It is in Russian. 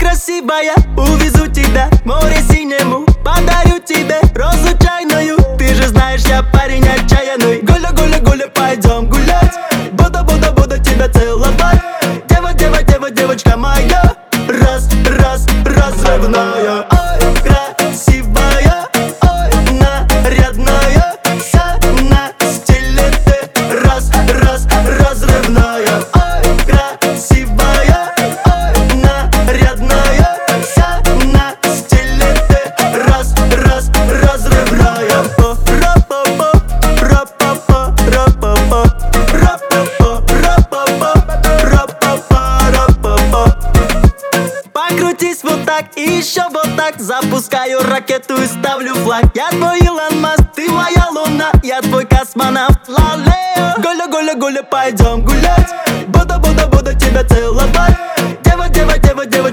красивая, увезу тебя к морю синему, подарю тебе розу чайную. Ты же знаешь, я парень отчаянный. Гуля, гуля, гуля, пойдем гулять. Буду тебя целовать. Девочка моя, раз, разрывная. Ой, красивая, ой, нарядная, вся на стиле ты, раз, разрывная. Ой, красивая, ой, нарядная, вся на стиле ты, раз, разрывная. Покрутись вот так и еще вот так. Запускаю ракету и ставлю флаг. Я твой Илон Маск, ты моя луна. Я твой космонавт, лалео. Гуля, гуля, гуля, пойдем гулять. Буду тебя целовать.